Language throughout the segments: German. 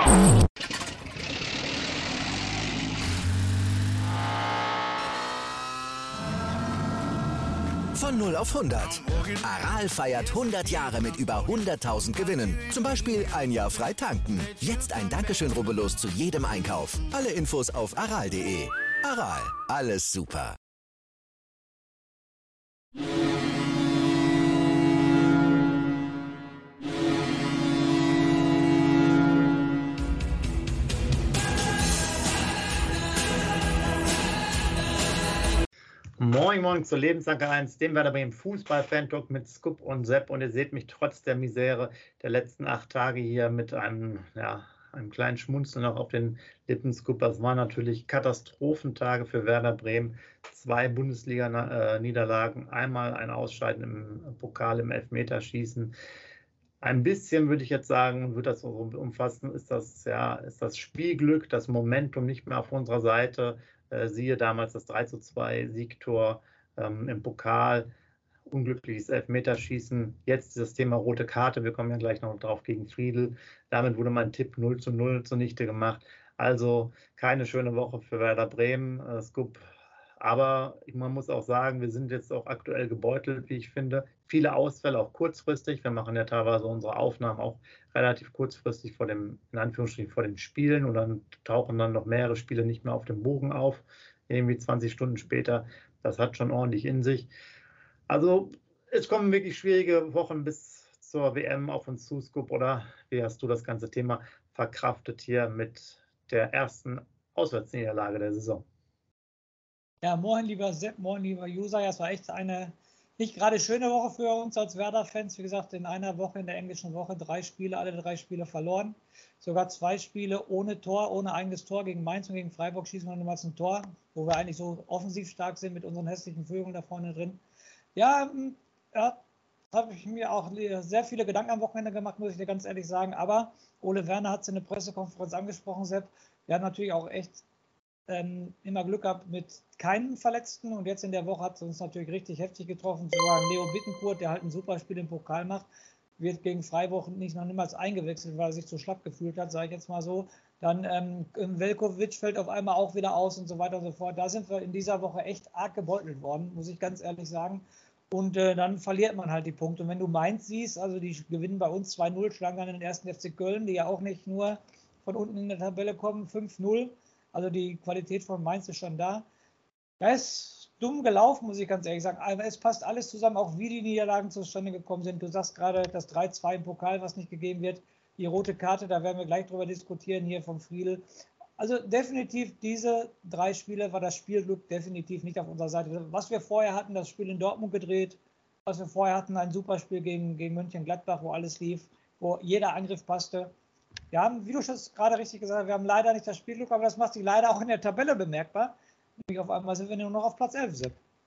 Von 0 auf 100. Aral feiert 100 Jahre mit über 100.000 Gewinnen. Zum Beispiel ein Jahr frei tanken. Jetzt ein Dankeschön, rubbellos zu jedem Einkauf. Alle Infos auf aral.de. Aral, alles super. Moin, moin zur Lebensanker 1, dem Werder Bremen Fußball-Fan-Talk mit Scoop und Sepp. Und ihr seht mich trotz der Misere der letzten 8 Tage hier mit einem kleinen Schmunzeln noch auf den Lippen, Scoop. Das waren natürlich Katastrophentage für Werder Bremen. 2 Bundesliga-Niederlagen, einmal ein Ausscheiden im Pokal im Elfmeterschießen. Ein bisschen würde ich jetzt sagen, würde das so umfassen, ist das Spielglück, das Momentum nicht mehr auf unserer Seite. Siehe damals das 3:2 Siegtor im Pokal, unglückliches Elfmeterschießen. Jetzt das Thema rote Karte, wir kommen ja gleich noch drauf gegen Friedl. Damit wurde mein Tipp 0:0 zunichte gemacht. Also keine schöne Woche für Werder Bremen, Scoop. Aber man muss auch sagen, wir sind jetzt auch aktuell gebeutelt, wie ich finde. Viele Ausfälle, auch kurzfristig. Wir machen ja teilweise unsere Aufnahmen auch relativ kurzfristig in Anführungsstrichen vor den Spielen, und dann tauchen dann noch mehrere Spiele nicht mehr auf dem Bogen auf, irgendwie 20 Stunden später. Das hat schon ordentlich in sich. Also es kommen wirklich schwierige Wochen bis zur WM auf uns zu, Scoop. Oder wie hast du das ganze Thema verkraftet hier mit der ersten Auswärtsniederlage der Saison? Ja, moin lieber Sepp, moin lieber User. Ja, es war echt eine nicht gerade schöne Woche für uns als Werder-Fans. Wie gesagt, in einer Woche, in der englischen Woche, 3 Spiele, alle 3 Spiele verloren. Sogar 2 Spiele ohne Tor, ohne eigenes Tor. Gegen Mainz und gegen Freiburg schießen wir niemals ein Tor, wo wir eigentlich so offensiv stark sind mit unseren hässlichen Vögeln da vorne drin. Ja, habe ich mir auch sehr viele Gedanken am Wochenende gemacht, muss ich dir ganz ehrlich sagen. Aber Ole Werner hat es in der Pressekonferenz angesprochen, Sepp. Wir haben natürlich auch echt immer Glück gehabt mit keinen Verletzten, und jetzt in der Woche hat es uns natürlich richtig heftig getroffen. Sogar Leo Bittencourt, der halt ein super Spiel im Pokal macht, wird gegen Freiburg noch niemals eingewechselt, weil er sich zu schlapp gefühlt hat, sage ich jetzt mal so. Dann Veljković fällt auf einmal auch wieder aus und so weiter und so fort. Da sind wir in dieser Woche echt arg gebeutelt worden, muss ich ganz ehrlich sagen. Und dann verliert man halt die Punkte. Und wenn du Mainz siehst, also die gewinnen bei uns 2:0, schlagen dann den ersten FC Köln, die ja auch nicht nur von unten in der Tabelle kommen, 5:0. Also die Qualität von Mainz ist schon da. Da ist dumm gelaufen, muss ich ganz ehrlich sagen. Aber es passt alles zusammen, auch wie die Niederlagen zustande gekommen sind. Du sagst gerade das 3:2 im Pokal, was nicht gegeben wird. Die rote Karte, da werden wir gleich drüber diskutieren, hier vom Friedl. Also definitiv, diese 3 Spiele war das Spielglück definitiv nicht auf unserer Seite. Was wir vorher hatten, das Spiel in Dortmund gedreht. Was wir vorher hatten, ein super Spiel gegen Mönchengladbach, wo alles lief, wo jeder Angriff passte. Wir haben, wie du schon gerade richtig gesagt hast, wir haben leider nicht das Spielglück, aber das macht sich leider auch in der Tabelle bemerkbar. Nämlich auf einmal sind wir nur noch auf Platz 11.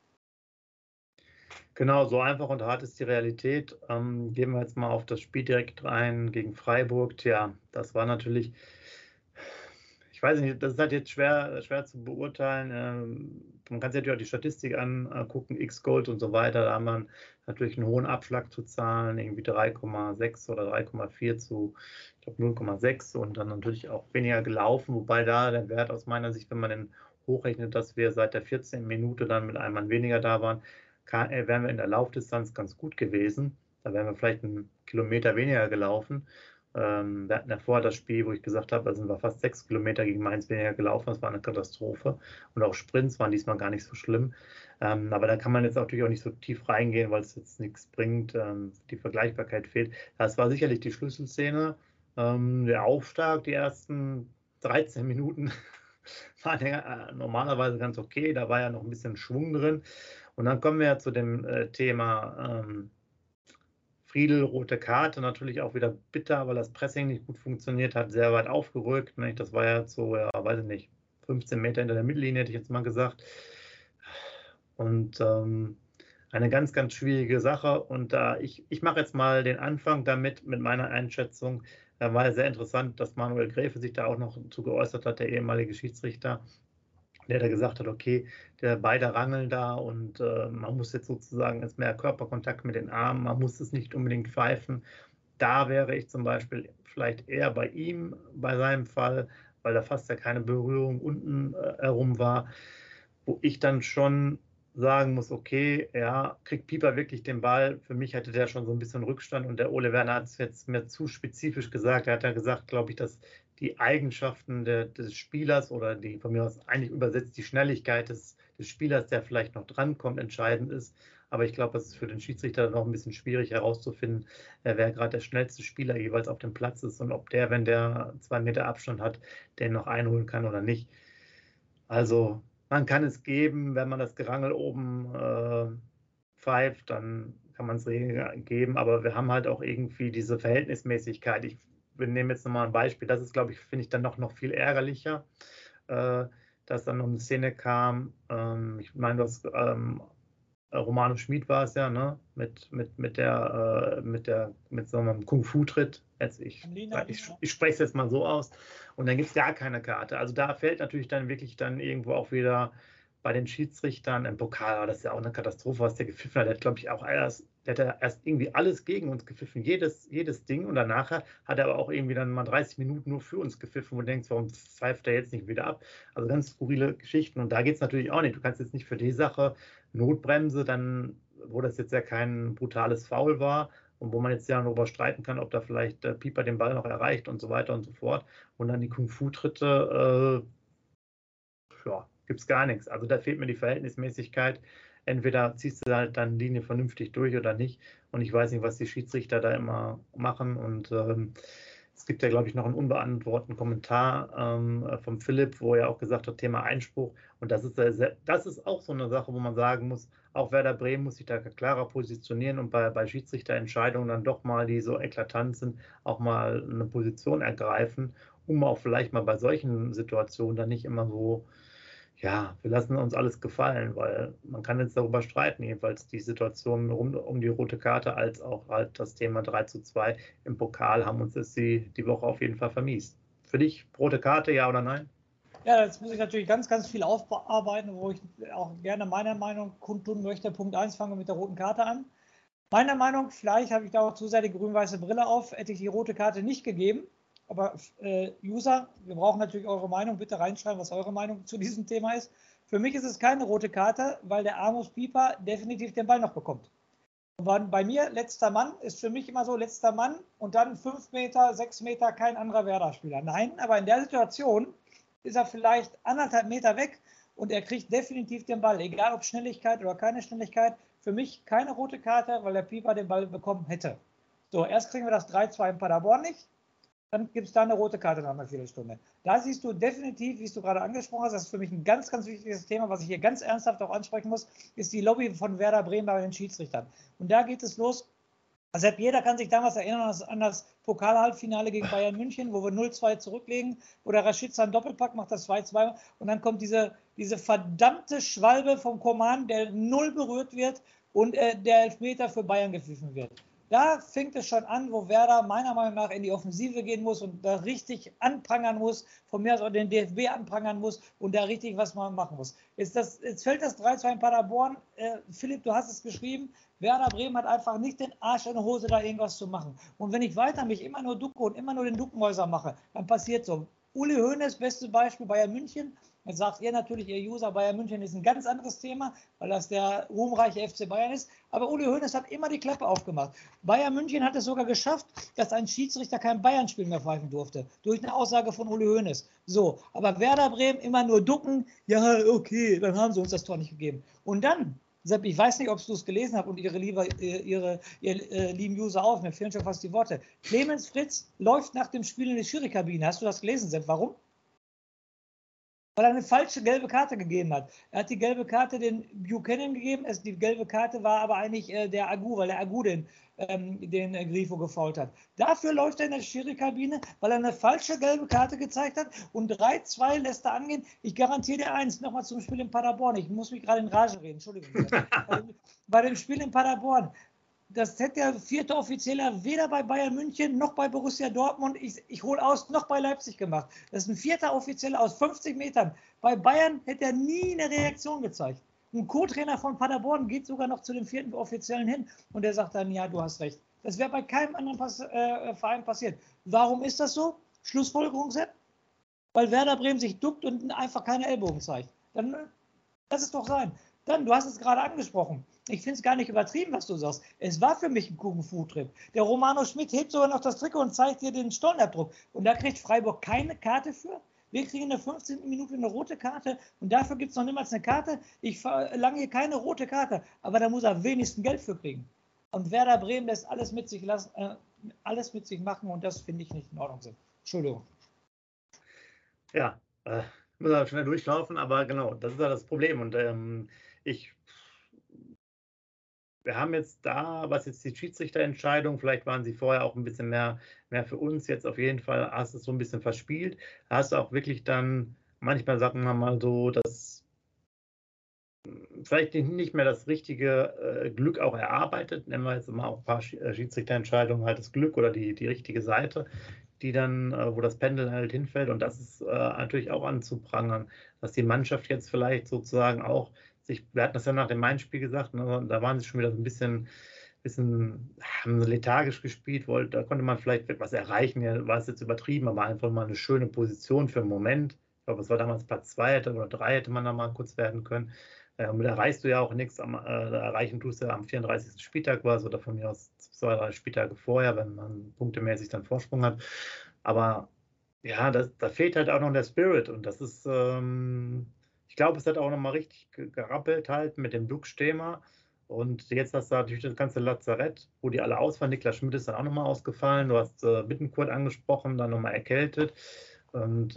Genau, so einfach und hart ist die Realität. Gehen wir jetzt mal auf das Spiel direkt rein gegen Freiburg. Tja, das war natürlich, ich weiß nicht, das ist halt jetzt schwer zu beurteilen. Man kann sich natürlich auch die Statistik angucken, X-Gold und so weiter. Da haben wir natürlich einen hohen Abschlag zu zahlen, irgendwie 3,6 oder 3,4 zu, ich glaube, 0,6, und dann natürlich auch weniger gelaufen, wobei da der Wert aus meiner Sicht, wenn man den hochrechnet, dass wir seit der 14. Minute dann mit einem Mann weniger da waren, wären wir in der Laufdistanz ganz gut gewesen. Da wären wir vielleicht einen Kilometer weniger gelaufen. Wir hatten ja vorher das Spiel, wo ich gesagt habe, da sind wir fast 6 Kilometer gegen Mainz weniger gelaufen. Das war eine Katastrophe. Und auch Sprints waren diesmal gar nicht so schlimm. Aber da kann man jetzt natürlich auch nicht so tief reingehen, weil es jetzt nichts bringt. Die Vergleichbarkeit fehlt. Das war sicherlich die Schlüsselszene. Der Aufschlag, die ersten 13 Minuten waren ja normalerweise ganz okay. Da war ja noch ein bisschen Schwung drin. Und dann kommen wir ja zu dem Thema Friedl, rote Karte, natürlich auch wieder bitter, weil das Pressing nicht gut funktioniert hat, sehr weit aufgerückt. Ne? Das war ja so, ja, weiß ich nicht, 15 Meter hinter der Mittellinie, hätte ich jetzt mal gesagt. Und eine ganz, ganz schwierige Sache. Und ich mache jetzt mal den Anfang damit, mit meiner Einschätzung. War ja sehr interessant, dass Manuel Gräfe sich da auch noch zu geäußert hat, der ehemalige Schiedsrichter, der da gesagt hat, okay, beide rangeln da, und man muss jetzt sozusagen mehr Körperkontakt mit den Armen, man muss es nicht unbedingt pfeifen. Da wäre ich zum Beispiel vielleicht eher bei ihm, bei seinem Fall, weil da fast ja keine Berührung unten herum war, wo ich dann schon sagen muss, okay, ja, kriegt Pieper wirklich den Ball? Für mich hatte der schon so ein bisschen Rückstand und der Ole Werner hat es jetzt mir zu spezifisch gesagt. Er hat ja gesagt, glaube ich, dass die Eigenschaften des Spielers oder die von mir aus eigentlich übersetzt die Schnelligkeit des Spielers, der vielleicht noch drankommt, entscheidend ist. Aber ich glaube, es ist für den Schiedsrichter noch ein bisschen schwierig herauszufinden, wer gerade der schnellste Spieler jeweils auf dem Platz ist und ob der, wenn der 2 Meter Abstand hat, den noch einholen kann oder nicht. Also man kann es geben, wenn man das Gerangel oben pfeift, dann kann man es geben, aber wir haben halt auch irgendwie diese Verhältnismäßigkeit. Ich nehme jetzt nochmal ein Beispiel, das ist, glaube ich, finde ich dann noch viel ärgerlicher, dass dann noch eine Szene kam, ich meine, du hast Romano Schmid war es ja, ne? Mit so einem Kung-Fu-Tritt. Ich spreche es jetzt mal so aus. Und dann gibt es gar keine Karte. Also da fällt natürlich dann wirklich dann irgendwo auch wieder bei den Schiedsrichtern im Pokal, das ist ja auch eine Katastrophe, was der gepfiffen hat. Der hat, glaube ich, auch erst irgendwie alles gegen uns gepfiffen, jedes Ding. Und danach hat er aber auch irgendwie dann mal 30 Minuten nur für uns gepfiffen und denkst, warum pfeift er jetzt nicht wieder ab? Also ganz skurrile Geschichten. Und da geht es natürlich auch nicht. Du kannst jetzt nicht für die Sache Notbremse, dann, wo das jetzt ja kein brutales Foul war und wo man jetzt ja darüber streiten kann, ob da vielleicht Pieper den Ball noch erreicht und so weiter und so fort. Und dann die Kung-Fu-Tritte, ja, gibt es gar nichts. Also da fehlt mir die Verhältnismäßigkeit. Entweder ziehst du halt dann Linie vernünftig durch oder nicht. Und ich weiß nicht, was die Schiedsrichter da immer machen. Und es gibt ja, glaube ich, noch einen unbeantworteten Kommentar vom Philipp, wo er auch gesagt hat, Thema Einspruch. Und das ist auch so eine Sache, wo man sagen muss, auch Werder Bremen muss sich da klarer positionieren und bei Schiedsrichterentscheidungen dann doch mal, die so eklatant sind, auch mal eine Position ergreifen, um auch vielleicht mal bei solchen Situationen dann nicht immer so, ja, wir lassen uns alles gefallen, weil man kann jetzt darüber streiten, jedenfalls die Situation um die rote Karte als auch halt das Thema 3:2 im Pokal haben uns das die Woche auf jeden Fall vermiest. Für dich rote Karte, ja oder nein? Ja, jetzt muss ich natürlich ganz, ganz viel aufarbeiten, wo ich auch gerne meine Meinung kundtun möchte. Punkt 1, fangen wir mit der roten Karte an. Meiner Meinung, vielleicht habe ich da auch zu sehr die grün-weiße Brille auf, hätte ich die rote Karte nicht gegeben. Aber User, wir brauchen natürlich eure Meinung. Bitte reinschreiben, was eure Meinung zu diesem Thema ist. Für mich ist es keine rote Karte, weil der Amos Pieper definitiv den Ball noch bekommt. Und bei mir, letzter Mann, ist für mich immer so, letzter Mann und dann 5 Meter, 6 Meter, kein anderer Werder-Spieler. Nein, aber in der Situation ist er vielleicht 1,5 Meter weg und er kriegt definitiv den Ball. Egal ob Schnelligkeit oder keine Schnelligkeit. Für mich keine rote Karte, weil der Pieper den Ball bekommen hätte. So, erst kriegen wir das 3:2 in Paderborn nicht. Dann gibt es da eine rote Karte nach einer Viertelstunde. Da siehst du definitiv, wie du gerade angesprochen hast, das ist für mich ein ganz, ganz wichtiges Thema, was ich hier ganz ernsthaft auch ansprechen muss, ist die Lobby von Werder Bremen bei den Schiedsrichtern. Und da geht es los. Also jeder kann sich damals erinnern an das Pokal-Halbfinale gegen Bayern München, wo wir 0:2 zurücklegen, wo der Rashica einen Doppelpack macht, das 2:2 und dann kommt diese verdammte Schwalbe vom Coman, der 0 berührt wird und der Elfmeter für Bayern gepfiffen wird. Da fängt es schon an, wo Werder meiner Meinung nach in die Offensive gehen muss und da richtig anprangern muss, von mir aus auch den DFB anprangern muss und da richtig was man machen muss. Jetzt fällt das 3:2 in Paderborn. Philipp, du hast es geschrieben, Werder Bremen hat einfach nicht den Arsch in der Hose, da irgendwas zu machen. Und wenn ich weiter mich immer nur ducke und immer nur den Duckenhäuser mache, dann passiert so. Uli Hoeneß, bestes Beispiel, Bayern München. Jetzt sagt ihr natürlich, ihr User, Bayern München ist ein ganz anderes Thema, weil das der ruhmreiche FC Bayern ist. Aber Uli Hoeneß hat immer die Klappe aufgemacht. Bayern München hat es sogar geschafft, dass ein Schiedsrichter kein Bayern-Spiel mehr pfeifen durfte. Durch eine Aussage von Uli Hoeneß. So, aber Werder Bremen immer nur ducken. Ja, okay, dann haben sie uns das Tor nicht gegeben. Und dann, Sepp, ich weiß nicht, ob du es gelesen hast und ihr lieben User auch, mir fehlen schon fast die Worte. Clemens Fritz läuft nach dem Spiel in die Schiri-Kabine. Hast du das gelesen, Sepp? Warum? Weil er eine falsche gelbe Karte gegeben hat. Er hat die gelbe Karte den Buchanan gegeben, die gelbe Karte war aber eigentlich der Agu, weil der Agu den Grifo gefoult hat. Dafür läuft er in der Schiri-Kabine, weil er eine falsche gelbe Karte gezeigt hat und 3:2 lässt er angehen. Ich garantiere dir eins, nochmal zum Spiel in Paderborn. Ich muss mich gerade in Rage reden, Entschuldigung. Bei dem Spiel in Paderborn, das hätte der 4. Offizieller weder bei Bayern München noch bei Borussia Dortmund, ich hole aus, noch bei Leipzig gemacht. Das ist ein 4. Offizieller aus 50 Metern. Bei Bayern hätte er nie eine Reaktion gezeigt. Ein Co-Trainer von Paderborn geht sogar noch zu dem 4. Offiziellen hin und der sagt dann, ja, du hast recht. Das wäre bei keinem anderen Verein passiert. Warum ist das so? Schlussfolgerung, Sepp? Weil Werder Bremen sich duckt und einfach keine Ellbogen zeigt. Dann lass es doch sein. Dann, du hast es gerade angesprochen. Ich finde es gar nicht übertrieben, was du sagst. Es war für mich ein Kung-Fu-Trip. Der Romano Schmidt hebt sogar noch das Trikot und zeigt dir den Stollenabdruck. Und da kriegt Freiburg keine Karte für. Wir kriegen in der 15. Minute eine rote Karte und dafür gibt es noch niemals eine Karte. Ich verlange hier keine rote Karte, aber da muss er wenigstens Geld für kriegen. Und Werder Bremen lässt alles mit sich machen und das finde ich nicht in Ordnung. Entschuldigung. Ja, muss er schnell durchlaufen, aber genau, das ist ja das Problem. Und wir haben jetzt da, was jetzt die Schiedsrichterentscheidung, vielleicht waren sie vorher auch ein bisschen mehr für uns, jetzt auf jeden Fall hast du es so ein bisschen verspielt. Da hast du auch wirklich dann manchmal, sagen wir mal so, dass vielleicht nicht mehr das richtige Glück auch erarbeitet, nennen wir jetzt mal auch ein paar Schiedsrichterentscheidungen halt das Glück oder die richtige Seite, die dann, wo das Pendel halt hinfällt, und das ist natürlich auch anzuprangern, dass die Mannschaft jetzt vielleicht sozusagen auch wir hatten das ja nach dem Main-Spiel gesagt, ne, da waren sie schon wieder so ein bisschen haben sie lethargisch gespielt, da konnte man vielleicht etwas erreichen, ja, war es jetzt übertrieben, aber einfach mal eine schöne Position für einen Moment. Ich glaube, es war damals Platz 2 oder 3 hätte man da mal kurz werden können. Da erreichst du ja auch nichts, erreichen tust du ja am 34. Spieltag was oder von mir aus 2, 3 Spieltage vorher, wenn man punktemäßig dann Vorsprung hat. Aber ja, da fehlt halt auch noch der Spirit und das ist, ich glaube, es hat auch nochmal richtig gerappelt halt mit dem Duxch-Thema. Und jetzt hast du natürlich das ganze Lazarett, wo die alle ausfallen. Niklas Schmidt ist dann auch nochmal ausgefallen. Du hast Bittencourt angesprochen, dann nochmal erkältet. Und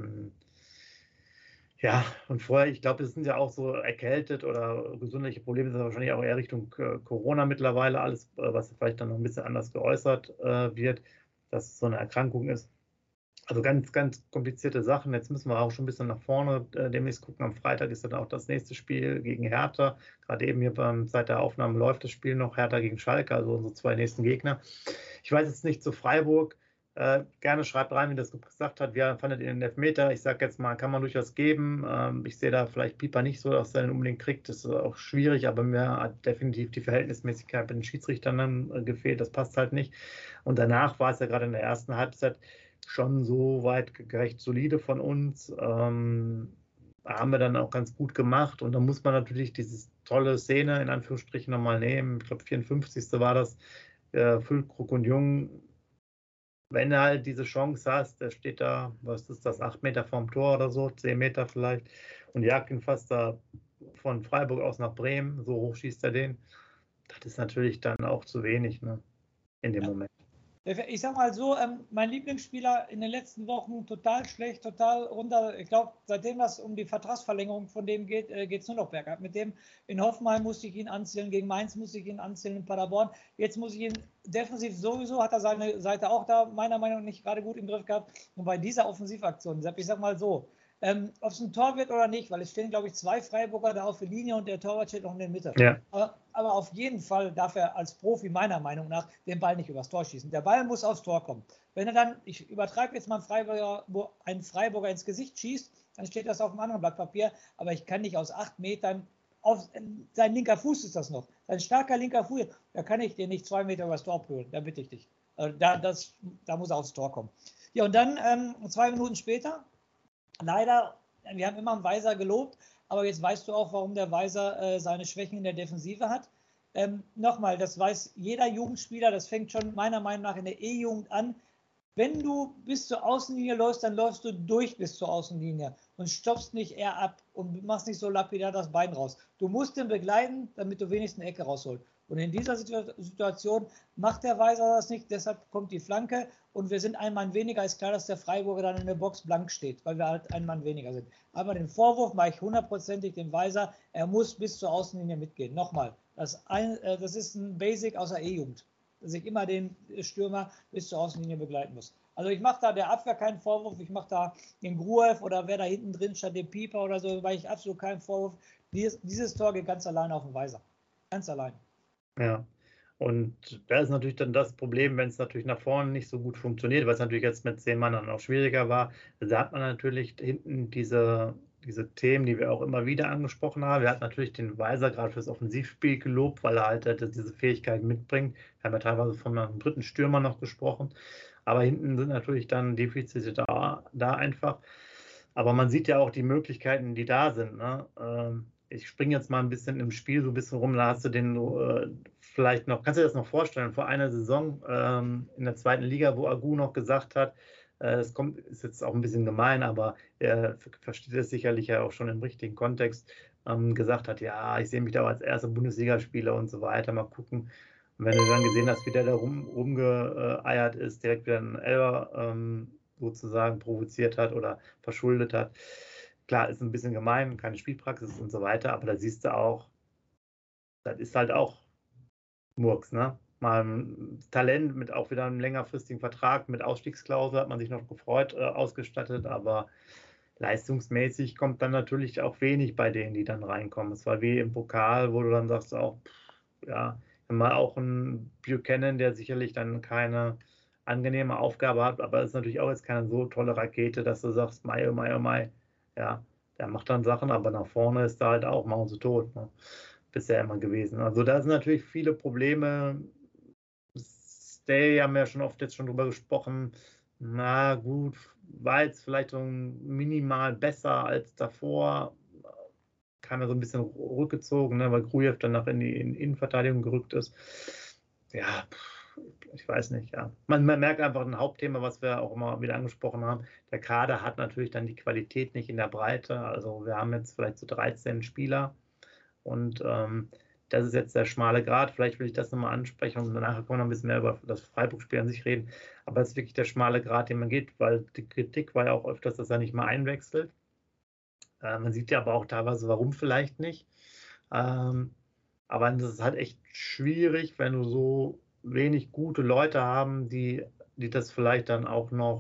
ja, und vorher, ich glaube, es sind ja auch so erkältet oder gesundheitliche Probleme, sind wahrscheinlich auch eher Richtung Corona mittlerweile alles, was vielleicht dann noch ein bisschen anders geäußert wird, dass es so eine Erkrankung ist. Also ganz, ganz komplizierte Sachen. Jetzt müssen wir auch schon ein bisschen nach vorne demnächst gucken. Am Freitag ist dann auch das nächste Spiel gegen Hertha. Gerade eben hier seit der Aufnahme läuft das Spiel noch. Hertha gegen Schalke, also unsere 2 nächsten Gegner. Ich weiß jetzt nicht zu Freiburg. Gerne schreibt rein, wie das gesagt hat. Wie fandet ihr den Elfmeter? Ich sage jetzt mal, kann man durchaus geben. Ich sehe da vielleicht Pieper nicht so, dass er den unbedingt kriegt. Das ist auch schwierig, aber mir hat definitiv die Verhältnismäßigkeit mit den Schiedsrichtern dann gefehlt. Das passt halt nicht. Und danach war es ja gerade in der ersten Halbzeit schon so weit recht solide von uns. Haben wir dann auch ganz gut gemacht. Und dann muss man natürlich diese tolle Szene in Anführungsstrichen nochmal nehmen. Ich glaube, 54. war das. Füllkrug und Jung. Wenn du halt diese Chance hast, der steht da, was ist das, 8 Meter vom Tor oder so, 10 Meter vielleicht, und jagt ihn fast da von Freiburg aus nach Bremen, so hoch schießt er den. Das ist natürlich dann auch zu wenig, ne, in dem Moment. Ich sag mal so, mein Lieblingsspieler in den letzten Wochen total schlecht, total runter. Ich glaube, seitdem das um die Vertragsverlängerung von dem geht, geht es nur noch bergab. Mit dem in Hoffenheim musste ich ihn anzählen, gegen Mainz musste ich ihn anzählen, in Paderborn. Jetzt muss ich ihn defensiv sowieso, hat er seine Seite auch da meiner Meinung nach nicht gerade gut im Griff gehabt. Und bei dieser Offensivaktion, ich sag mal so, ob es ein Tor wird oder nicht, weil es stehen, glaube ich, 2 Freiburger da auf der Linie und der Torwart steht noch in der Mitte. Ja. Aber auf jeden Fall darf er als Profi meiner Meinung nach den Ball nicht übers Tor schießen. Der Ball muss aufs Tor kommen. Wenn er dann, ich übertreibe jetzt mal einen Freiburger ins Gesicht schießt, dann steht das auf einem anderen Blatt Papier, aber ich kann nicht aus 8 Metern, sein linker Fuß ist das noch, sein starker linker Fuß, da kann ich den nicht 2 Meter übers Tor prügeln, da bitte ich dich. Da muss er aufs Tor kommen. Ja, und dann 2 Minuten später, leider, wir haben immer einen Weiser gelobt, aber jetzt weißt du auch, warum der Weiser seine Schwächen in der Defensive hat. Nochmal, das weiß jeder Jugendspieler, das fängt schon meiner Meinung nach in der E-Jugend an. Wenn du bis zur Außenlinie läufst, dann läufst du durch bis zur Außenlinie und stoppst nicht eher ab und machst nicht so lapidar das Bein raus. Du musst den begleiten, damit du wenigstens eine Ecke rausholst. Und in dieser Situation macht der Weiser das nicht, deshalb kommt die Flanke und wir sind ein Mann weniger. Ist klar, dass der Freiburger dann in der Box blank steht, weil wir halt ein Mann weniger sind. Aber den Vorwurf mache ich 100%ig dem Weiser, er muss bis zur Außenlinie mitgehen. Nochmal, das ist ein Basic aus der E-Jugend, dass ich immer den Stürmer bis zur Außenlinie begleiten muss. Also ich mache da der Abwehr keinen Vorwurf, ich mache da den Gruev oder wer da hinten drin statt dem Pieper oder so, mache ich absolut keinen Vorwurf. Dieses Tor geht ganz alleine auf den Weiser. Ganz allein. Ja, und da ist natürlich dann das Problem, wenn es natürlich nach vorne nicht so gut funktioniert, weil es natürlich jetzt mit 10 Mann dann auch schwieriger war. Da hat man natürlich hinten diese diese Themen, die wir auch immer wieder angesprochen haben. Wir hatten natürlich den Weiser gerade fürs Offensivspiel gelobt, weil er halt diese Fähigkeiten mitbringt. Wir haben ja teilweise von einem dritten Stürmer noch gesprochen. Aber hinten sind natürlich dann Defizite da einfach. Aber man sieht ja auch die Möglichkeiten, die da sind. Ne? Ich springe jetzt mal ein bisschen im Spiel so ein bisschen rum. Da hast du den vielleicht noch, kannst du dir das noch vorstellen, vor einer Saison in der zweiten Liga, wo Agu noch gesagt hat, ist jetzt auch ein bisschen gemein, aber er versteht es sicherlich ja auch schon im richtigen Kontext, gesagt hat, ja, ich sehe mich da als erster Bundesligaspieler und so weiter, mal gucken. Und wenn du dann gesehen hast, wie der da rumgeeiert ist, direkt wieder einen Elfer sozusagen provoziert hat oder verschuldet hat. Klar, ist ein bisschen gemein, keine Spielpraxis und so weiter, aber da siehst du auch, das ist halt auch Murks, ne? Mal ein Talent mit auch wieder einem längerfristigen Vertrag mit Ausstiegsklausel hat man sich noch gefreut, ausgestattet, aber leistungsmäßig kommt dann natürlich auch wenig bei denen, die dann reinkommen. Es war wie im Pokal, wo du dann sagst, auch, ja, mal auch ein Buchanan, der sicherlich dann keine angenehme Aufgabe hat, aber ist natürlich auch jetzt keine so tolle Rakete, dass du sagst, Mai, oh Mai, oh Mai. Ja, der macht dann Sachen, aber nach vorne ist da halt auch mausetot, ne? Bisher immer gewesen. Also da sind natürlich viele Probleme. Stay haben wir ja schon oft jetzt schon drüber gesprochen. Na gut, war jetzt vielleicht so minimal besser als davor. Kam ja so ein bisschen rückgezogen, ne, weil Grujew dann in die Innenverteidigung gerückt ist. Ja, ich weiß nicht, ja. Man merkt einfach ein Hauptthema, was wir auch immer wieder angesprochen haben. Der Kader hat natürlich dann die Qualität nicht in der Breite. Also wir haben jetzt vielleicht so 13 Spieler und das ist jetzt der schmale Grat. Vielleicht will ich das nochmal ansprechen und danach können wir noch ein bisschen mehr über das Freiburg-Spiel an sich reden. Aber es ist wirklich der schmale Grat, den man geht, weil die Kritik war ja auch öfters, dass er nicht mal einwechselt. Man sieht ja aber auch teilweise, warum vielleicht nicht. Aber das ist halt echt schwierig, wenn du so wenig gute Leute haben, die das vielleicht dann auch mal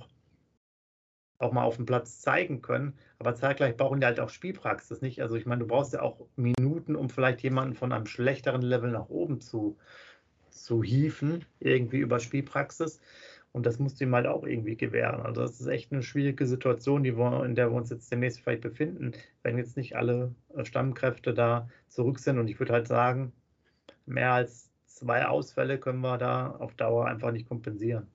auf dem Platz zeigen können. Aber zeitgleich brauchen die halt auch Spielpraxis, nicht? Also ich meine, du brauchst ja auch Minuten, um vielleicht jemanden von einem schlechteren Level nach oben zu hieven, irgendwie über Spielpraxis. Und das musst du ihm halt auch irgendwie gewähren. Also das ist echt eine schwierige Situation, in der wir uns jetzt demnächst vielleicht befinden, wenn jetzt nicht alle Stammkräfte da zurück sind. Und ich würde halt sagen, mehr als 2 Ausfälle können wir da auf Dauer einfach nicht kompensieren.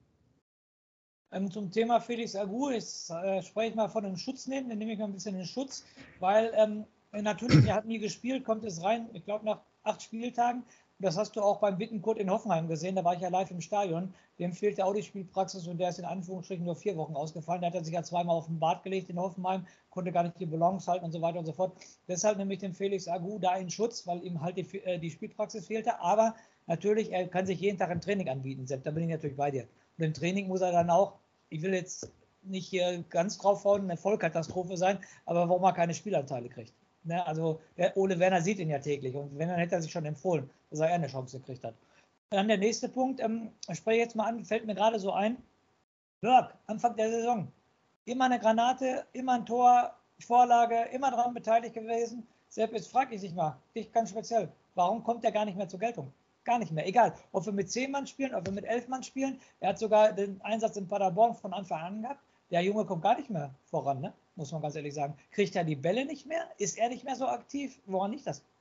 Zum Thema Felix Agu, jetzt spreche ich mal von einem Schutz nehmen, dann nehme ich mal ein bisschen den Schutz, weil natürlich, er hat nie gespielt, kommt es rein, ich glaube nach 8 Spieltagen. Das hast du auch beim Bittencourt in Hoffenheim gesehen, da war ich ja live im Stadion. Dem fehlt ja auch die Spielpraxis und der ist in Anführungsstrichen nur 4 Wochen ausgefallen. Der hat sich ja zweimal auf den Bart gelegt in Hoffenheim, konnte gar nicht die Balance halten und so weiter und so fort. Deshalb nehme ich den Felix Agu da in Schutz, weil ihm halt die Spielpraxis fehlte. Aber natürlich, er kann sich jeden Tag im Training anbieten, Sepp, da bin ich natürlich bei dir. Und im Training muss er dann auch, ich will jetzt nicht hier ganz draufhauen, eine Vollkatastrophe sein, aber warum er keine Spielanteile kriegt. Ne, also der Ole Werner sieht ihn ja täglich und wenn, dann hätte er sich schon empfohlen, dass er eine Chance gekriegt hat. Dann der nächste Punkt, ich spreche jetzt mal an, fällt mir gerade so ein. Berg, Anfang der Saison, immer eine Granate, immer ein Tor, Vorlage, immer daran beteiligt gewesen. Sepp, jetzt frage ich dich mal, dich ganz speziell, warum kommt der gar nicht mehr zur Geltung? Gar nicht mehr, egal, ob wir mit 10 Mann spielen, ob wir mit 11 Mann spielen. Er hat sogar den Einsatz in Paderborn von Anfang an gehabt. Der Junge kommt gar nicht mehr voran, ne? Muss man ganz ehrlich sagen. Kriegt er die Bälle nicht mehr? Ist er nicht mehr so aktiv? Woran liegt das?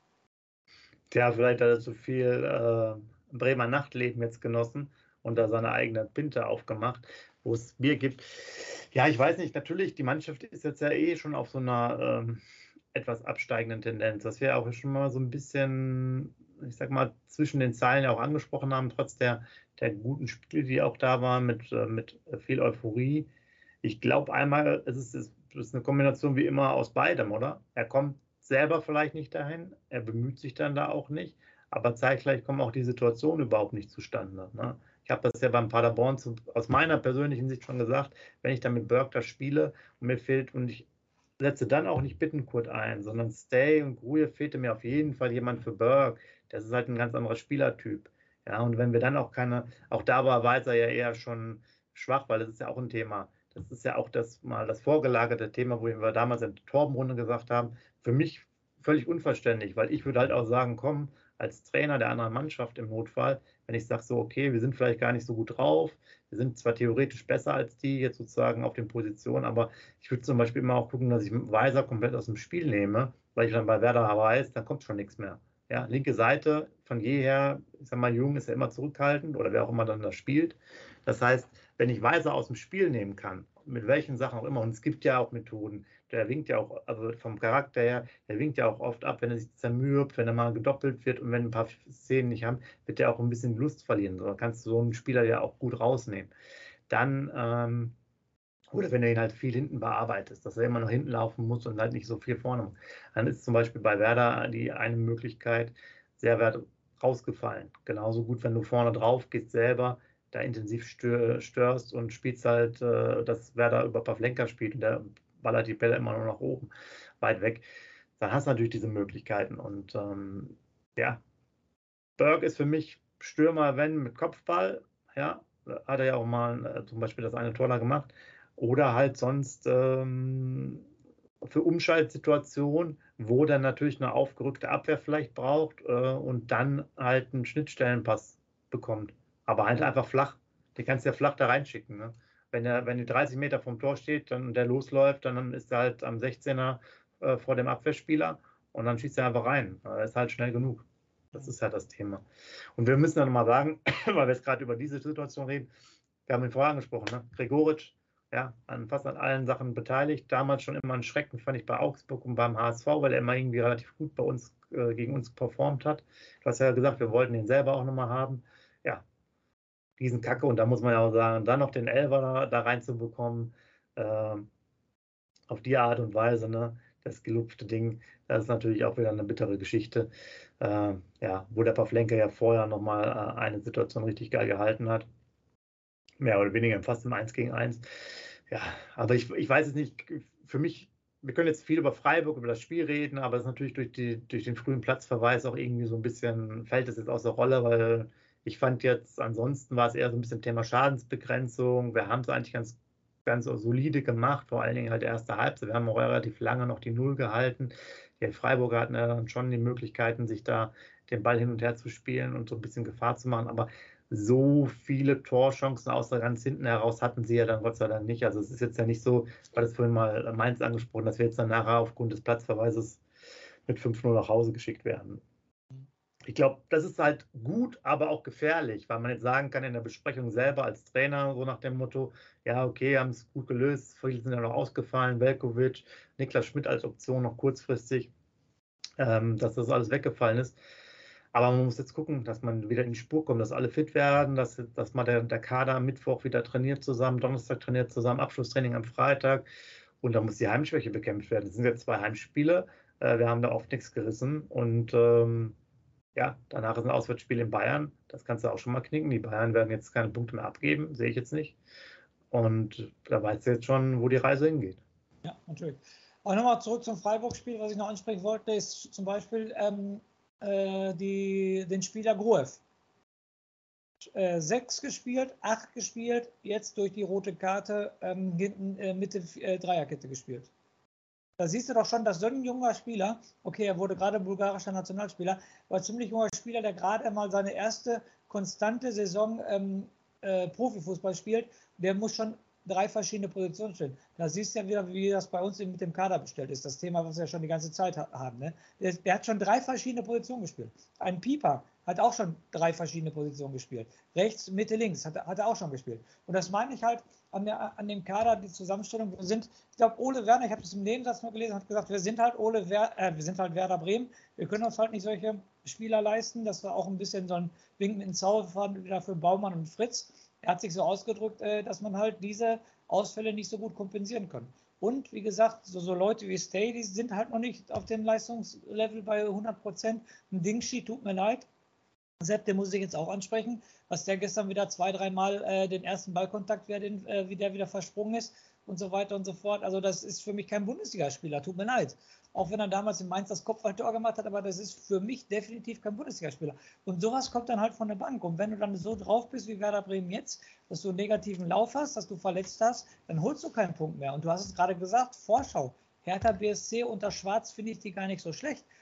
Tja, vielleicht hat er zu viel Bremer Nachtleben jetzt genossen und da seine eigene Pinte aufgemacht, wo es Bier gibt. Ja, ich weiß nicht, natürlich, die Mannschaft ist jetzt ja schon auf so einer etwas absteigenden Tendenz. Das wir auch schon mal so ein bisschen, ich sag mal, zwischen den Zeilen auch angesprochen haben, trotz der guten Spiele, die auch da waren, mit viel Euphorie. Ich glaube einmal, es ist eine Kombination wie immer aus beidem, oder? Er kommt selber vielleicht nicht dahin, er bemüht sich dann da auch nicht, aber zeitgleich kommen auch die Situationen überhaupt nicht zustande. Ne? Ich habe das ja beim Paderborn aus meiner persönlichen Sicht schon gesagt, wenn ich dann mit Berg da spiele und mir fehlt, und ich setze dann auch nicht Bittencourt ein, sondern Stay und Grujew fehlte mir auf jeden Fall jemand für Berg. Das ist halt ein ganz anderer Spielertyp. Ja, und wenn wir dann auch da war Weiser ja eher schon schwach, weil das ist ja auch ein Thema. Das ist ja auch das vorgelagerte Thema, wo wir damals in der Torbenrunde gesagt haben, für mich völlig unverständlich, weil ich würde halt auch sagen, komm, als Trainer der anderen Mannschaft im Notfall, wenn ich sage so, okay, wir sind vielleicht gar nicht so gut drauf, wir sind zwar theoretisch besser als die jetzt sozusagen auf den Positionen, aber ich würde zum Beispiel immer auch gucken, dass ich Weiser komplett aus dem Spiel nehme, weil ich dann bei Werder weiß, dann kommt schon nichts mehr. Ja, linke Seite von jeher, ich sag mal, Jung ist ja immer zurückhaltend oder wer auch immer dann das spielt. Das heißt, wenn ich Weiser aus dem Spiel nehmen kann, mit welchen Sachen auch immer, und es gibt ja auch Methoden, der winkt ja auch, also vom Charakter her, der winkt ja auch oft ab, wenn er sich zermürbt, wenn er mal gedoppelt wird und wenn ein paar Szenen nicht haben, wird der auch ein bisschen Lust verlieren. So kannst du so einen Spieler ja auch gut rausnehmen. Dann, oder wenn du ihn halt viel hinten bearbeitest, dass er immer noch hinten laufen muss und halt nicht so viel vorne muss. Dann ist zum Beispiel bei Werder die eine Möglichkeit sehr weit rausgefallen. Genauso gut, wenn du vorne drauf gehst selber, da intensiv störst und spielst halt, dass Werder über Pavlenka spielt und der ballert die Bälle immer nur nach oben, weit weg. Dann hast du natürlich diese Möglichkeiten. Und ja, Berg ist für mich Stürmer, wenn mit Kopfball. Ja, hat er ja auch mal zum Beispiel das eine Tor da gemacht. Oder halt sonst für Umschaltsituationen, wo dann natürlich eine aufgerückte Abwehr vielleicht braucht und dann halt einen Schnittstellenpass bekommt. Aber halt einfach flach. Den kannst du ja flach da reinschicken. Ne? Wenn die 30 Meter vom Tor steht und der losläuft, dann ist er halt am 16er vor dem Abwehrspieler und dann schießt er einfach rein. Er ist halt schnell genug. Das ist halt das Thema. Und wir müssen dann mal sagen, weil wir jetzt gerade über diese Situation reden, wir haben ihn vorher angesprochen, ne? Gregoritsch, ja, fast an allen Sachen beteiligt. Damals schon immer ein Schrecken, fand ich bei Augsburg und beim HSV, weil er immer irgendwie relativ gut bei uns, gegen uns performt hat. Du hast ja gesagt, wir wollten ihn selber auch nochmal haben. Ja, Riesenkacke. Und da muss man ja auch sagen, dann noch den Elfer da reinzubekommen, auf die Art und Weise, ne? Das gelupfte Ding, das ist natürlich auch wieder eine bittere Geschichte. Ja, wo der Pavlenka ja vorher nochmal eine Situation richtig geil gehalten hat. Mehr oder weniger fast im 1 gegen 1. Ja, aber ich weiß es nicht, für mich, wir können jetzt viel über Freiburg, über das Spiel reden, aber es ist natürlich durch den frühen Platzverweis auch irgendwie so ein bisschen, fällt es jetzt aus der Rolle, weil ich fand jetzt, ansonsten war es eher so ein bisschen Thema Schadensbegrenzung. Wir haben es eigentlich ganz solide gemacht, vor allen Dingen halt erste Halbzeit. Wir haben auch relativ lange noch die Null gehalten. Die Freiburger hatten ja dann schon die Möglichkeiten, sich da den Ball hin und her zu spielen und so ein bisschen Gefahr zu machen, aber so viele Torchancen außer ganz hinten heraus hatten sie ja dann Gott sei Dank nicht. Also es ist jetzt ja nicht so, weil das vorhin mal Mainz angesprochen, dass wir jetzt dann nachher aufgrund des Platzverweises mit 5-0 nach Hause geschickt werden. Ich glaube, das ist halt gut, aber auch gefährlich, weil man jetzt sagen kann in der Besprechung selber als Trainer, so nach dem Motto, ja, okay, haben es gut gelöst, viele sind ja noch ausgefallen, Veljković, Niklas Schmidt als Option noch kurzfristig, dass das alles weggefallen ist. Aber man muss jetzt gucken, dass man wieder in die Spur kommt, dass alle fit werden, dass mal der Kader am Mittwoch wieder trainiert zusammen, Donnerstag trainiert zusammen, Abschlusstraining am Freitag und dann muss die Heimschwäche bekämpft werden. Es sind jetzt 2 Heimspiele, wir haben da oft nichts gerissen und ja, danach ist ein Auswärtsspiel in Bayern, das kannst du auch schon mal knicken. Die Bayern werden jetzt keine Punkte mehr abgeben, sehe ich jetzt nicht. Und da weißt du jetzt schon, wo die Reise hingeht. Ja, natürlich. Aber nochmal zurück zum Freiburg-Spiel, was ich noch ansprechen wollte, ist zum Beispiel den Spieler Gruev. 6 gespielt, 8 gespielt, jetzt durch die rote Karte hinten Mitte Dreierkette gespielt. Da siehst du doch schon, dass so ein junger Spieler, okay, er wurde gerade bulgarischer Nationalspieler, aber ziemlich junger Spieler, der gerade mal seine erste konstante Saison Profifußball spielt, der muss schon 3 verschiedene Positionen stellen. Da siehst du ja wieder, wie das bei uns mit dem Kader bestellt ist. Das Thema, was wir ja schon die ganze Zeit haben. Ne? Der hat schon 3 verschiedene Positionen gespielt. Ein Pieper hat auch schon 3 verschiedene Positionen gespielt. Rechts, Mitte, links hat er auch schon gespielt. Und das meine ich halt an dem Kader, die Zusammenstellung. Wir sind, ich glaube, Ole Werner, ich habe das im Nebensatz nur gelesen, hat gesagt, wir sind halt Werder Bremen. Wir können uns halt nicht solche Spieler leisten. Das war auch ein bisschen so ein Wink mit dem Zauberfahren wieder für Baumann und Fritz. Er hat sich so ausgedrückt, dass man halt diese Ausfälle nicht so gut kompensieren kann. Und wie gesagt, so Leute wie Stay, die sind halt noch nicht auf dem Leistungslevel bei 100%. Ein Dingschi, tut mir leid. Sepp, den muss ich jetzt auch ansprechen, was der gestern wieder 2-3 Mal den ersten Ballkontakt, wie der wieder versprungen ist und so weiter und so fort. Also das ist für mich kein Bundesligaspieler, tut mir leid. Auch wenn er damals in Mainz das Kopfballtor gemacht hat, aber das ist für mich definitiv kein Bundesligaspieler. Und sowas kommt dann halt von der Bank. Und wenn du dann so drauf bist wie Werder Bremen jetzt, dass du einen negativen Lauf hast, dass du verletzt hast, dann holst du keinen Punkt mehr. Und du hast es gerade gesagt, Vorschau. Hertha BSC unter Schwarz finde ich die gar nicht so schlecht.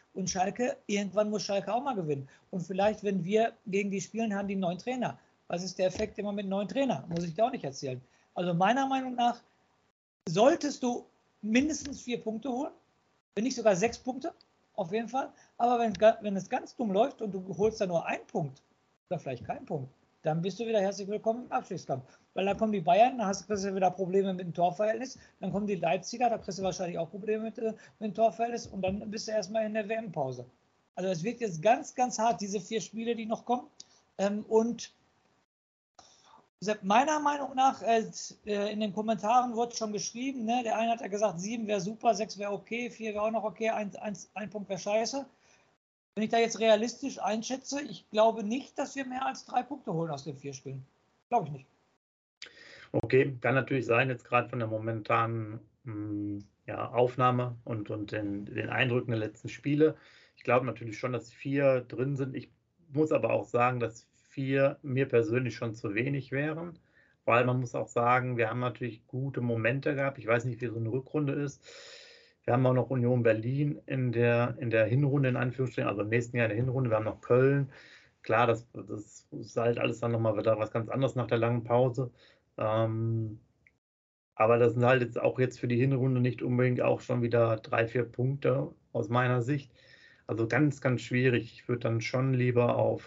Und Schalke, irgendwann muss Schalke auch mal gewinnen. Und vielleicht, wenn wir gegen die spielen, haben die einen neuen Trainer. Was ist der Effekt immer mit einem neuen Trainer? Muss ich dir auch nicht erzählen. Also meiner Meinung nach solltest du mindestens 4 Punkte holen, wenn nicht sogar 6 Punkte, auf jeden Fall. Aber wenn es ganz dumm läuft und du holst da nur 1 Punkt oder vielleicht keinen Punkt, dann bist du wieder herzlich willkommen im Abstiegskampf. Weil dann kommen die Bayern, dann kriegst du wieder Probleme mit dem Torverhältnis, dann kommen die Leipziger, da kriegst du wahrscheinlich auch Probleme mit dem Torverhältnis und dann bist du erstmal in der WM-Pause. Also es wird jetzt ganz, ganz hart, diese 4 Spiele, die noch kommen. Und meiner Meinung nach, in den Kommentaren wurde schon geschrieben, ne, der eine hat ja gesagt, 7 wäre super, 6 wäre okay, 4 wäre auch noch okay, ein Punkt wäre scheiße. Wenn ich da jetzt realistisch einschätze, ich glaube nicht, dass wir mehr als 3 Punkte holen aus den 4 Spielen. Glaube ich nicht. Okay, kann natürlich sein, jetzt gerade von der momentanen Aufnahme und den Eindrücken der letzten Spiele. Ich glaube natürlich schon, dass 4 drin sind. Ich muss aber auch sagen, dass 4 mir persönlich schon zu wenig wären, weil man muss auch sagen, wir haben natürlich gute Momente gehabt. Ich weiß nicht, wie so eine Rückrunde ist. Wir haben auch noch Union Berlin in der Hinrunde, in Anführungsstrichen, also im nächsten Jahr in der Hinrunde. Wir haben noch Köln. Klar, das ist halt alles dann nochmal wieder was ganz anderes nach der langen Pause. Aber das sind halt jetzt auch jetzt für die Hinrunde nicht unbedingt auch schon wieder 3, 4 Punkte aus meiner Sicht. Also ganz, ganz schwierig. Ich würde dann schon lieber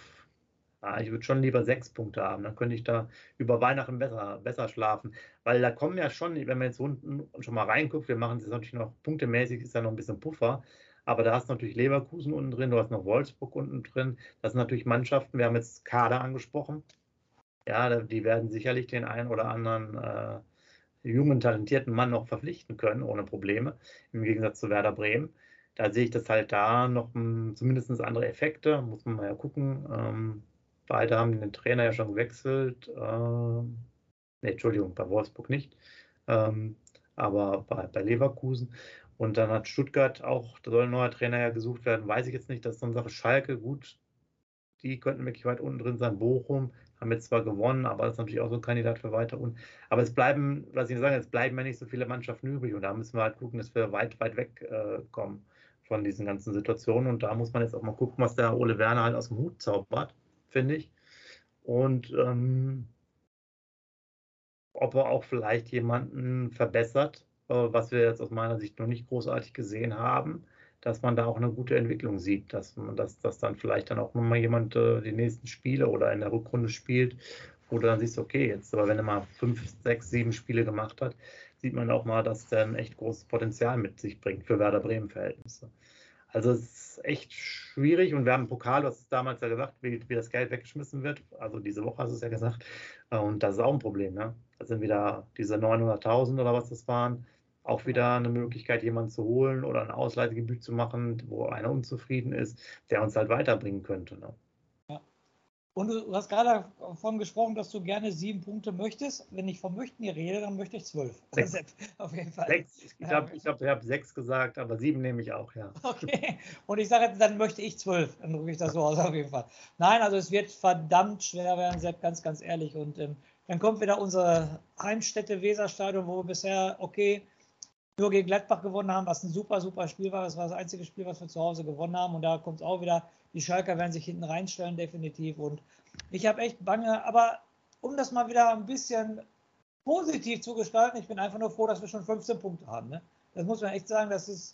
6 Punkte haben. Dann könnte ich da über Weihnachten besser schlafen. Weil da kommen ja schon, wenn man jetzt unten schon mal reinguckt, wir machen es jetzt natürlich noch punktemäßig, ist ja noch ein bisschen Puffer. Aber da hast du natürlich Leverkusen unten drin, du hast noch Wolfsburg unten drin. Das sind natürlich Mannschaften, wir haben jetzt Kader angesprochen. Ja, die werden sicherlich den einen oder anderen jungen, talentierten Mann noch verpflichten können, ohne Probleme, im Gegensatz zu Werder Bremen. Da sehe ich das halt da noch zumindest andere Effekte, muss man mal ja gucken. Beide haben den Trainer ja schon gewechselt. Entschuldigung, bei Wolfsburg nicht, aber bei Leverkusen. Und dann hat Stuttgart auch, da soll ein neuer Trainer ja gesucht werden, weiß ich jetzt nicht, das ist so eine Sache. Schalke, gut, die könnten wirklich weit unten drin sein. Bochum haben jetzt zwar gewonnen, aber das ist natürlich auch so ein Kandidat für weiter unten. Aber es bleiben ja nicht so viele Mannschaften übrig und da müssen wir halt gucken, dass wir weit, weit weg kommen von diesen ganzen Situationen. Und da muss man jetzt auch mal gucken, was der Ole Werner halt aus dem Hut zaubert, finde ich. Und ob er auch vielleicht jemanden verbessert, was wir jetzt aus meiner Sicht noch nicht großartig gesehen haben, dass man da auch eine gute Entwicklung sieht, dass dann vielleicht dann auch nochmal jemand die nächsten Spiele oder in der Rückrunde spielt, wo du dann siehst, okay, jetzt, aber wenn er mal 5, 6, 7 Spiele gemacht hat, sieht man auch mal, dass der ein echt großes Potenzial mit sich bringt für Werder Bremen-Verhältnisse. Also es ist echt schwierig und wir haben einen Pokal, du hast es damals ja gesagt, wie das Geld weggeschmissen wird. Also diese Woche hast du es ja gesagt. Und das ist auch ein Problem. Ne? Das sind wieder diese 900.000 oder was das waren. Auch wieder eine Möglichkeit, jemanden zu holen oder ein Ausleihegebühr zu machen, wo einer unzufrieden ist, der uns halt weiterbringen könnte. Ne? Ja. Und du hast gerade davon gesprochen, dass du gerne 7 Punkte möchtest. Wenn ich von möchten hier rede, dann möchte ich 12. 6. Auf jeden Fall. 6. Ich glaube, ich habe 6 gesagt, aber 7 nehme ich auch, ja. Okay. Und ich sage jetzt, dann möchte ich 12. Dann drücke ich das so aus, auf jeden Fall. Nein, also es wird verdammt schwer werden, Sepp, ganz, ganz ehrlich. Und dann kommt wieder unsere Heimstätte Weserstadion, wo wir bisher, nur gegen Gladbach gewonnen haben, was ein super, super Spiel war. Das war das einzige Spiel, was wir zu Hause gewonnen haben. Und da kommt es auch wieder, die Schalker werden sich hinten reinstellen, definitiv. Und ich habe echt Bange, aber um das mal wieder ein bisschen positiv zu gestalten, ich bin einfach nur froh, dass wir schon 15 Punkte haben. Ne? Das muss man echt sagen, das ist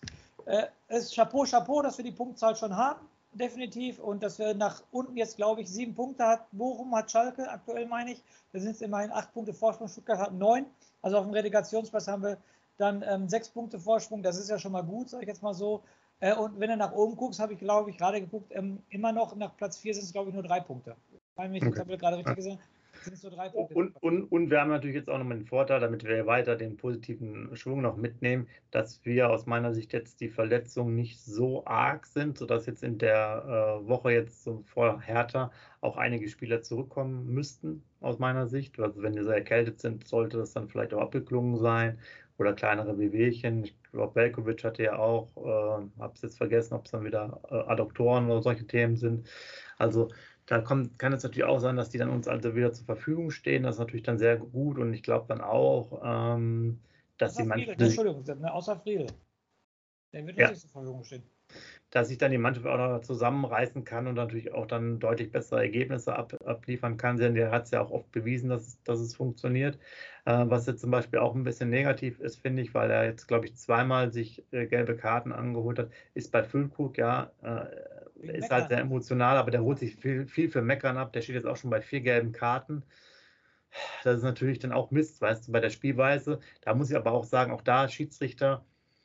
Chapeau, dass wir die Punktzahl schon haben, definitiv. Und dass wir nach unten jetzt, glaube ich, 7 Punkte hat. Bochum hat Schalke, aktuell meine ich. Da sind es immerhin 8 Punkte Vorsprung, Stuttgart hat 9. Also auf dem Relegationsplatz haben wir dann 6 Punkte Vorsprung, das ist ja schon mal gut, sage ich jetzt mal so. Und wenn du nach oben guckst, habe ich, glaube ich, gerade geguckt, immer noch nach Platz 4 sind es, glaube ich, nur 3 Punkte. Ich habe gerade richtig gesehen, sind es nur 3 Punkte. Und wir haben natürlich jetzt auch nochmal den Vorteil, damit wir weiter den positiven Schwung noch mitnehmen, dass wir aus meiner Sicht jetzt die Verletzungen nicht so arg sind, sodass jetzt in der Woche jetzt so vor Hertha auch einige Spieler zurückkommen müssten, aus meiner Sicht. Also wenn die so erkältet sind, sollte das dann vielleicht auch abgeklungen sein. Oder kleinere Wehwehchen. Ich glaube, Belkovic hatte ja auch, habe es jetzt vergessen, ob es dann wieder Adduktoren oder solche Themen sind. Also da kann es natürlich auch sein, dass die dann uns also wieder zur Verfügung stehen. Das ist natürlich dann sehr gut und ich glaube dann auch, dass die manchmal. Entschuldigung, außer Friedel. Der wird uns nicht zur Verfügung stehen. dass sich dann die Mannschaft auch noch zusammenreißen kann und natürlich auch dann deutlich bessere Ergebnisse abliefern kann. Denn der hat es ja auch oft bewiesen, dass es funktioniert. Was jetzt zum Beispiel auch ein bisschen negativ ist, finde ich, weil er jetzt, glaube ich, zweimal sich gelbe Karten angeholt hat, ist bei Füllkrug, ja, ist halt sehr emotional, aber der holt sich viel für Meckern ab. Der steht jetzt auch schon bei 4 gelben Karten. Das ist natürlich dann auch Mist, weißt du, bei der Spielweise. Da muss ich aber auch sagen, auch da Schiedsrichter,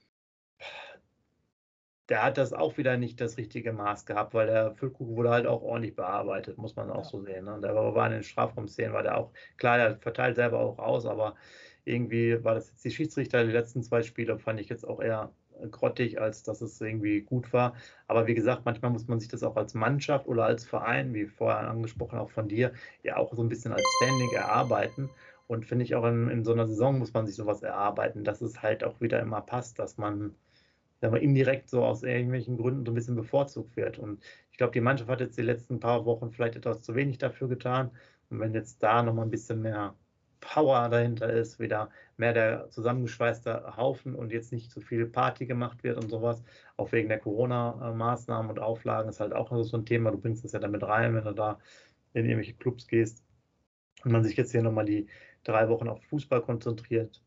der hat das auch wieder nicht das richtige Maß gehabt, weil der Füllkrug wurde halt auch ordentlich bearbeitet, muss man auch so sehen. Ne? Der war in den Strafraumszenen, war der auch, klar, der verteilt selber auch aus, aber irgendwie war das jetzt die Schiedsrichter, die letzten 2 Spiele fand ich jetzt auch eher grottig, als dass es irgendwie gut war. Aber wie gesagt, manchmal muss man sich das auch als Mannschaft oder als Verein, wie vorher angesprochen, auch von dir, ja auch so ein bisschen als Standing erarbeiten. Und finde ich auch in so einer Saison muss man sich sowas erarbeiten, dass es halt auch wieder immer passt, dass man indirekt so aus irgendwelchen Gründen so ein bisschen bevorzugt wird. Und ich glaube, die Mannschaft hat jetzt die letzten paar Wochen vielleicht etwas zu wenig dafür getan. Und wenn jetzt da nochmal ein bisschen mehr Power dahinter ist, wieder mehr der zusammengeschweißte Haufen und jetzt nicht zu viel Party gemacht wird und sowas, auch wegen der Corona-Maßnahmen und Auflagen, ist halt auch so ein Thema. Du bringst das ja damit rein, wenn du da in irgendwelche Clubs gehst und man sich jetzt hier nochmal die 3 Wochen auf Fußball konzentriert,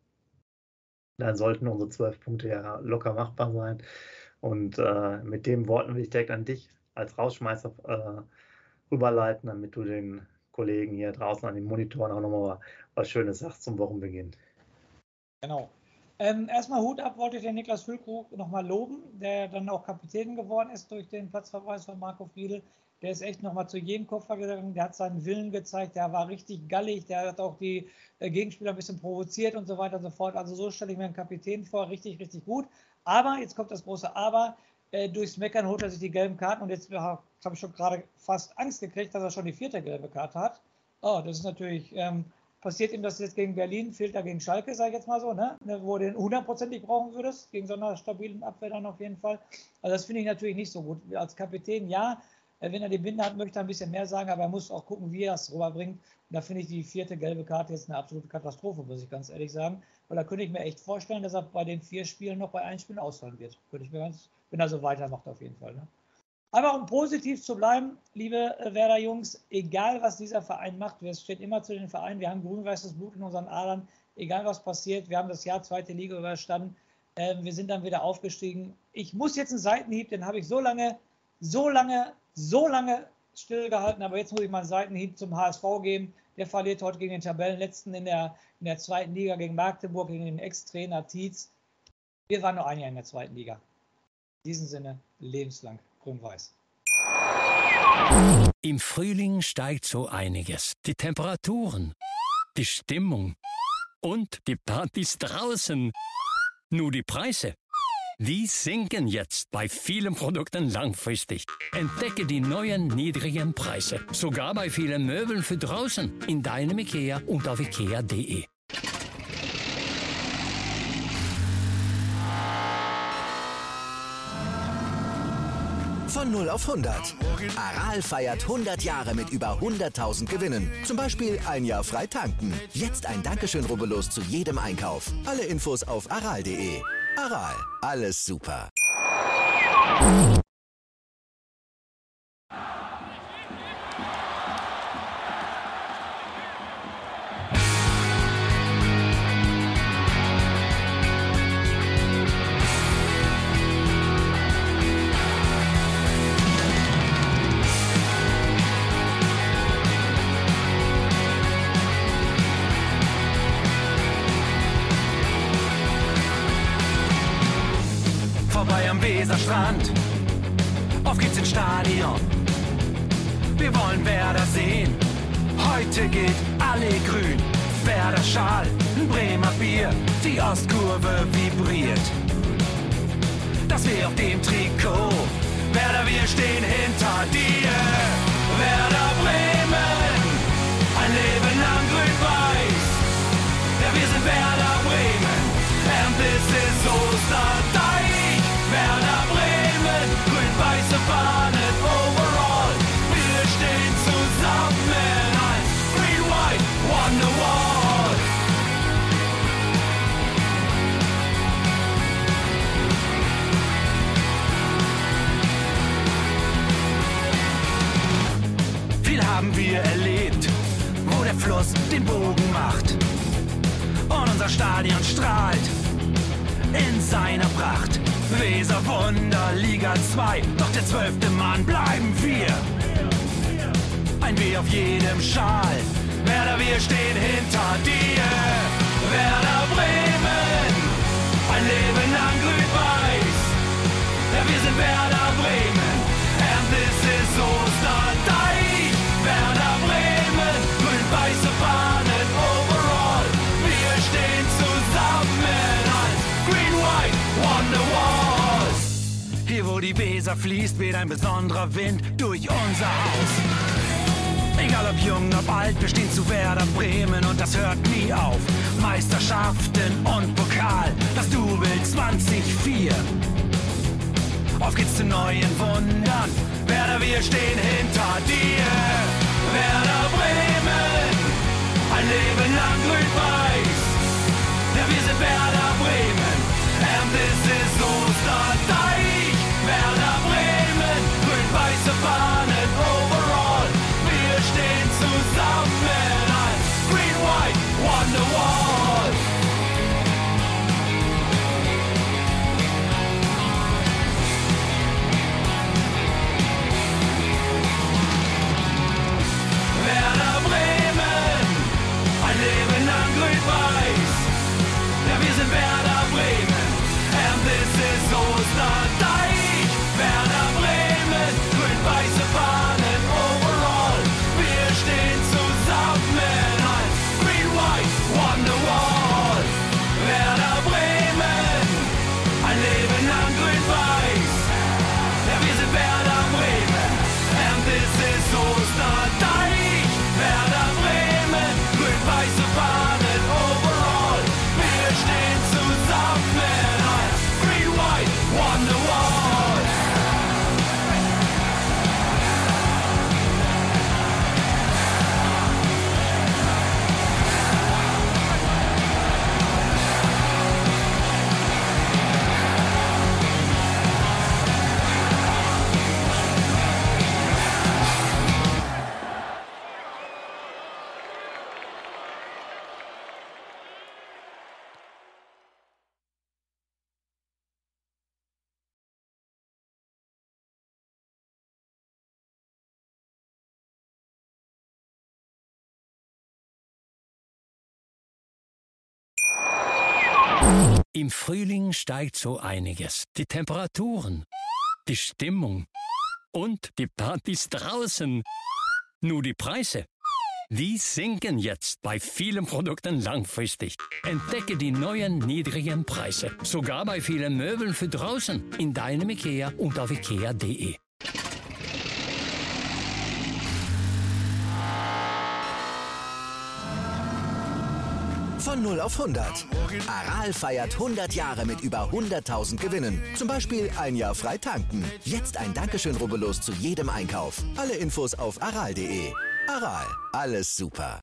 dann sollten unsere 12 Punkte ja locker machbar sein. Und mit den Worten will ich direkt an dich als Rausschmeißer rüberleiten, damit du den Kollegen hier draußen an den Monitoren auch nochmal was Schönes sagst zum Wochenbeginn. Genau. Erstmal Hut ab, wollte ich den Niklas Füllkrug nochmal loben, der dann auch Kapitän geworden ist durch den Platzverweis von Marco Friedl. Der ist echt nochmal zu jedem Kopfball gegangen, der hat seinen Willen gezeigt, der war richtig gallig, der hat auch die Gegenspieler ein bisschen provoziert und so weiter und so fort. Also so stelle ich mir einen Kapitän vor, richtig, richtig gut. Aber, jetzt kommt das große Aber, durchs Meckern holt er sich die gelben Karten und jetzt habe ich schon gerade fast Angst gekriegt, dass er schon die 4. gelbe Karte hat. Oh, das ist natürlich, passiert ihm das jetzt gegen Berlin, fehlt er gegen Schalke, sage ich jetzt mal so, ne? Wo du den 100%ig brauchen würdest, gegen so einer stabilen Abwehr dann auf jeden Fall. Also das finde ich natürlich nicht so gut. Als Kapitän, ja, wenn er die Binde hat, möchte er ein bisschen mehr sagen, aber er muss auch gucken, wie er es rüberbringt. Und da finde ich die 4. gelbe Karte jetzt eine absolute Katastrophe, muss ich ganz ehrlich sagen. Weil da könnte ich mir echt vorstellen, dass er bei den 4 Spielen noch bei 1 Spiel ausfallen wird. Könnte ich mir wenn er so weitermacht auf jeden Fall. Ne? Aber um positiv zu bleiben, liebe Werder Jungs, egal was dieser Verein macht, wir stehen immer zu den Vereinen, wir haben grün-weißes Blut in unseren Adern, egal was passiert, wir haben das Jahr 2. Liga überstanden, wir sind dann wieder aufgestiegen. Ich muss jetzt einen Seitenhieb, den habe ich so lange stillgehalten, aber jetzt muss ich mal einen Seitenhieb zum HSV geben. Der verliert heute gegen den Tabellenletzten in der 2. Liga gegen Magdeburg, gegen den Ex-Trainer Tietz. Wir waren nur ein Jahr in der 2. Liga. In diesem Sinne, lebenslang grün-weiß. Im Frühling steigt so einiges. Die Temperaturen, die Stimmung und die Partys draußen. Nur die Preise, die sinken jetzt bei vielen Produkten langfristig. Entdecke die neuen niedrigen Preise. Sogar bei vielen Möbeln für draußen. In deinem IKEA und auf ikea.de. Von 0 auf 100. Aral feiert 100 Jahre mit über 100.000 Gewinnen. Zum Beispiel ein Jahr frei tanken. Jetzt ein Dankeschön, rubbellos zu jedem Einkauf. Alle Infos auf aral.de. Aral, alles super. Vorbei am Weserstrand, auf geht's ins Stadion. Wir wollen Werder sehen, heute geht alle grün. Werder Schal, ein Bremer Bier, die Ostkurve vibriert. Das weh auf dem Trikot, Werder, wir stehen hinter dir. Werder Bremen, ein Leben lang grün-weiß. Ja, wir sind Werder Bremen, and this is Osterdeich. Werder Bremen, grün-weiße Fahnen overall. Wir stehen zusammen als Green White Wonderwall. Schluss den Bogen macht. Und unser Stadion strahlt in seiner Pracht. Weser Wunder, Liga 2, doch der 12. Mann bleiben wir. Ein W auf jedem Schal, Werder, wir stehen hinter dir. Werder Bremen, ein Leben lang grün-weiß. Ja, wir sind Werder Bremen, and this is Osterdeich. Werder Bremen, grün-weiße Fahnen overall. Wir stehen zusammen als Green White Wonderwall. Hier wo die Weser fließt, weht ein besonderer Wind durch unser Haus. Egal ob jung, ob alt, wir stehen zu Werder Bremen und das hört nie auf. Meisterschaften und Pokal, das Double 2004. Auf geht's zu neuen Wundern, Werder, wir stehen hinter dir. Werder Bremen, ein Leben lang grün-weiß. Ja, wir sind Werder Bremen, and this is Osterdeich. Werder Bremen, grün-weiße Fahnen overall. Wir stehen zusammen als Green White Wonderwall. Werder Bremen, ein Leben lang grün-weiß. Ja, wir sind Werder Bremen, and this is Osterdeich. Werder Bremen, grün-weiße Fahnen overall. Wir stehen zusammen als Green White Wonderwall. Werder Bremen, ein Leben lang grün-weiß. Ja, wir sind Werder Bremen, and this is Osterdeich. Werder Bremen, grün-weiße Fahnen overall. Wir stehen zusammen als Green White Wonderwall. Im Frühling steigt so einiges. Die Temperaturen, die Stimmung und die Partys draußen. Nur die Preise, die sinken jetzt bei vielen Produkten langfristig. Entdecke die neuen niedrigen Preise. Sogar bei vielen Möbeln für draußen. In deinem IKEA und auf ikea.de. Von 0 auf 100. Aral feiert 100 Jahre mit über 100.000 Gewinnen. Zum Beispiel ein Jahr frei tanken. Jetzt ein Dankeschön, rubbellos zu jedem Einkauf. Alle Infos auf aral.de. Aral, alles super.